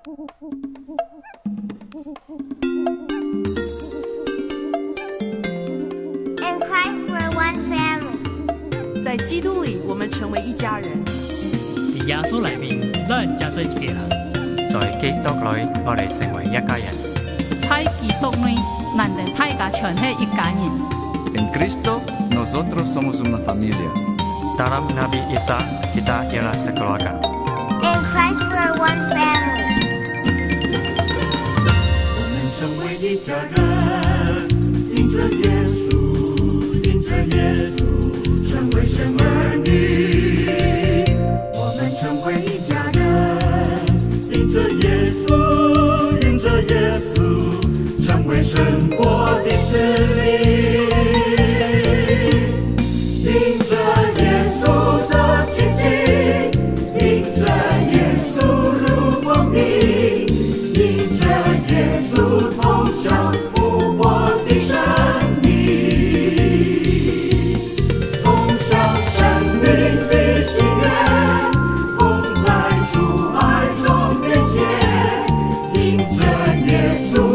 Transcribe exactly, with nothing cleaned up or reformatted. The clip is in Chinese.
In Christ we're one family. 在基督里，我们成为一家人。 伫耶穌裏面，咱才做一家人。 在基督裏，我哋成為一家人。 在基督內，咱哋大家全係一家人。 En Cristo, nosotros somos una familia. Dalam Nabi Isa, kita ialah sekeluarga. In Christ we're one family. 我们成为一家人，因着耶稣，因着耶稣，成为神儿女。我们成为一家人，因着耶稣，因着耶稣，成为神国的子民。因着耶稣的洁净，因着耶稣入光明，因着耶稣投降复活的生命，同享生命的喜悦，同在主爱中连结，因着耶稣